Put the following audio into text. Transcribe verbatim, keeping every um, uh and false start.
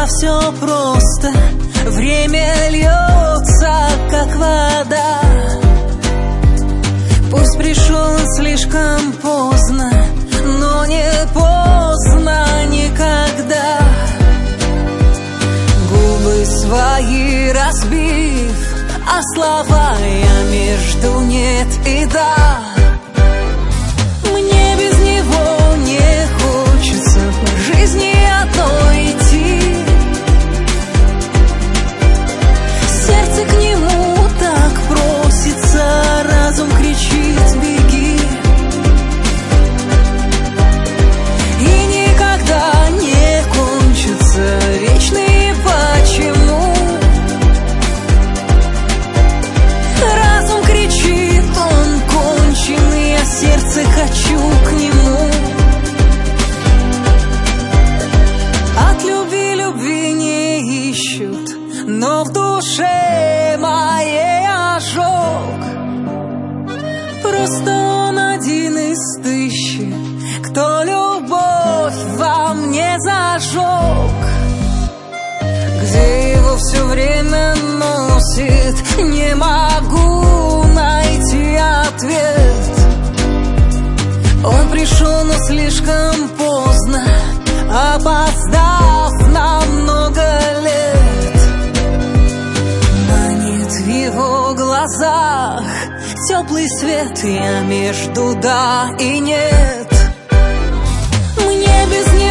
всегда все просто. Время льется, как вода. Пусть пришел он слишком поздно, но не поздно никогда. Губы свои разбив, а слова я между нет и да. Мне без него не хочется по жизни одной идти. Сердце к нему так просится, разум кричит: беги. И никогда не кончится вечные почему. Разум кричит, он конченый, я сердце хочу к нему. От любви любви не ищут, но в душе моей ожог. Просто он один из тысячи, кто любовь во мне зажег. Где его все время носит, не могу найти ответ. Он пришел, но слишком поздно, опоздав на много лет. Манит в его глазах теплый свет, я между да и нет. Мне без него